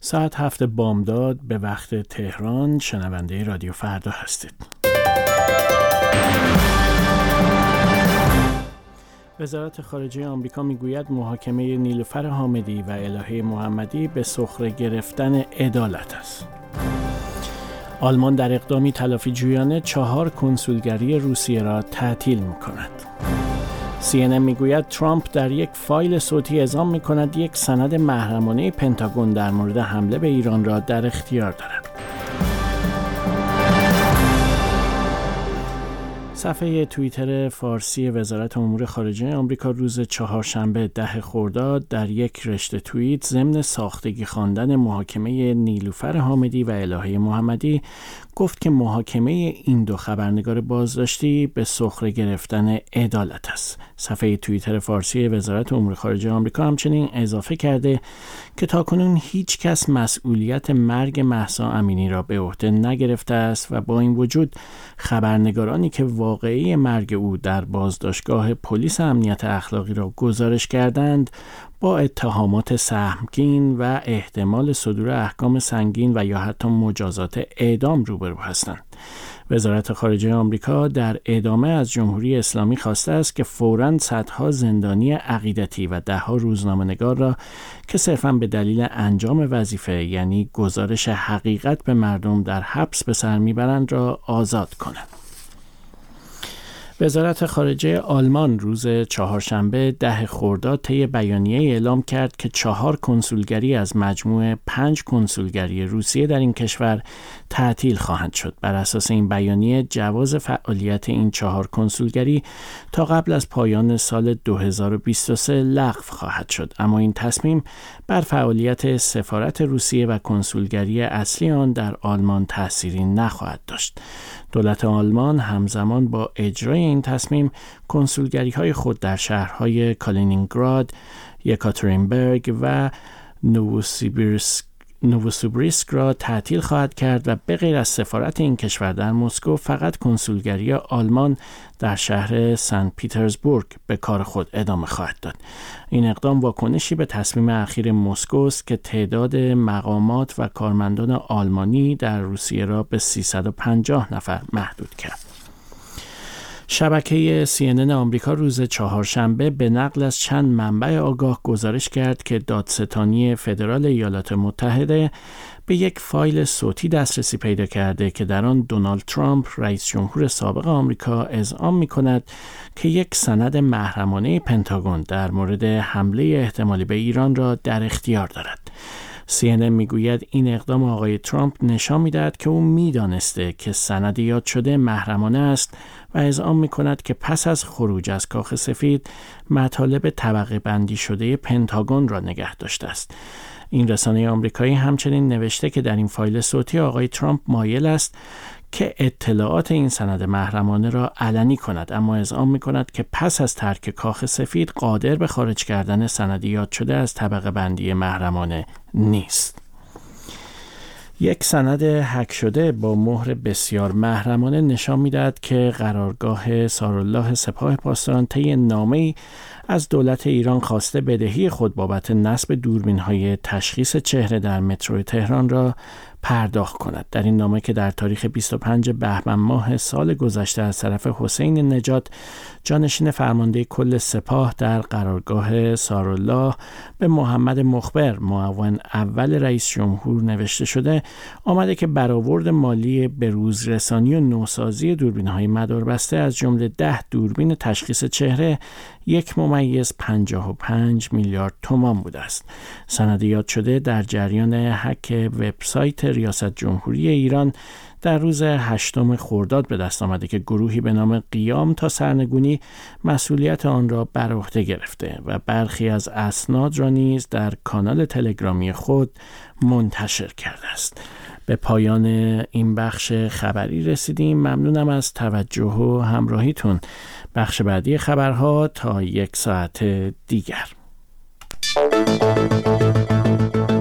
ساعت 7 بامداد به وقت تهران. شنونده رادیو فردا هستید. وزارت خارجه آمریکا میگوید محاکمه نیلوفر حامدی و الهه محمدی به سخره گرفتن عدالت است. آلمان در اقدامی تلافی جویانه 4 کنسولگری روسیه را تعطیل می‌کند. CNN میگوید ترامپ در یک فایل صوتی اعزام می‌کند یک سند محرمانه پنتاگون در مورد حمله به ایران را در اختیار دارد. صفحه توییتر فارسی وزارت امور خارجه آمریکا روز چهارشنبه 10 خرداد در یک رشته توییت ضمن ساختگی خواندن محاکمه نیلوفر حامدی و الهه محمدی گفت که محاکمه این دو خبرنگار بازداشتی به سخره گرفتن عدالت است. صفحه توییتر فارسی وزارت امور خارجه آمریکا همچنین اضافه کرده که تاکنون هیچ کس مسئولیت مرگ مهسا امینی را به عهده نگرفته است و با این وجود خبرنگارانی که واقعه مرگ او در بازداشتگاه پلیس امنیت اخلاقی را گزارش کردند با اتهامات سهمگین و احتمال صدور احکام سنگین و یا حتی مجازات اعدام روبرو هستند. وزارت خارجه آمریکا در ادامه از جمهوری اسلامی خواسته است که فوراً صدها زندانی عقیدتی و دهها روزنامه‌نگار را که صرفاً به دلیل انجام وظیفه یعنی گزارش حقیقت به مردم در حبس به سر میبرند را آزاد کند. وزارت خارجه آلمان روز چهارشنبه 10 خرداد طی بیانیه اعلام کرد که 4 کنسولگری از مجموع 5 کنسولگری روسیه در این کشور تعطیل خواهند شد. بر اساس این بیانیه جواز فعالیت این 4 کنسولگری تا قبل از پایان سال 2023 لغو خواهد شد، اما این تصمیم بر فعالیت سفارت روسیه و کنسولگری اصلی آن در آلمان تأثیری نخواهد داشت. دولت آلمان همزمان با اجرای این تصمیم کنسولگری‌های خود در شهرهای کالینینگراد، یکاترینبرگ و نووسیبیرسک را تعطیل خواهد کرد و به غیر از سفارت این کشور در مسکو فقط کنسولگری آلمان در شهر سنت پیترزبورگ به کار خود ادامه خواهد داد. این اقدام واکنشی به تصمیم اخیر مسکو است که تعداد مقامات و کارمندان آلمانی در روسیه را به 350 نفر محدود کرد. شبکه CNN آمریکا روز چهارشنبه به نقل از چند منبع آگاه گزارش کرد که دادستانی فدرال ایالات متحده به یک فایل صوتی دسترسی پیدا کرده که در آن دونالد ترامپ رئیس جمهور سابق آمریکا اذعان می‌کند که یک سند محرمانه پنتاگون در مورد حمله احتمالی به ایران را در اختیار دارد. CNN میگوید این اقدام آقای ترامپ نشان می‌دهد که او می‌دانسته که سند یاد شده محرمانه است و اذعان می‌کند که پس از خروج از کاخ سفید مطالب طبقه بندی شده پنتاگون را نگه داشته است. این رسانه آمریکایی همچنین نوشته که در این فایل صوتی آقای ترامپ مایل است که اطلاعات این سند محرمانه را علنی کند، اما اذعان می‌کند که پس از ترک کاخ سفید قادر به خارج کردن سند یاد شده از طبقه بندی محرمانه نیست. یک سند هک شده با مهر بسیار محرمانه نشان می‌دهد که قرارگاه سارالله سپاه پاسداران طی نامه‌ای از دولت ایران خواسته بدهی خود بابت نصب دوربین‌های تشخیص چهره در مترو تهران را پرداخت کند. در این نامه که در تاریخ 25 بهمن ماه سال گذشته از طرف حسین نجات جانشین فرمانده کل سپاه در قرارگاه سارالله به محمد مخبر معاون اول رئیس جمهور نوشته شده، آمده که برآورد مالی بروز رسانی و نوسازی دوربین‌های مداربسته از جمله 10 دوربین تشخیص چهره 1.55 میلیارد تومان بوده است. سند یاد شده در جریان هک وبسایت ریاست جمهوری ایران در روز 8 خرداد به دست آمده که گروهی به نام قیام تا سرنگونی مسئولیت آن را بر عهده گرفته و برخی از اسناد را نیز در کانال تلگرامی خود منتشر کرده است. به پایان این بخش خبری رسیدیم. ممنونم از توجه و همراهیتون. بخش بعدی خبرها تا 1 ساعت دیگر.